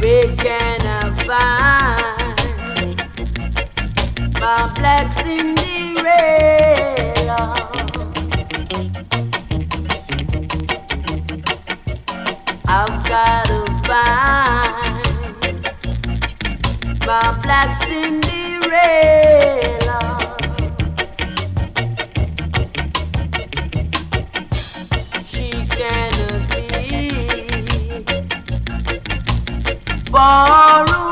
Where can I find my black Cinderella? I've got to find my black Cinderella. She cannot be far away.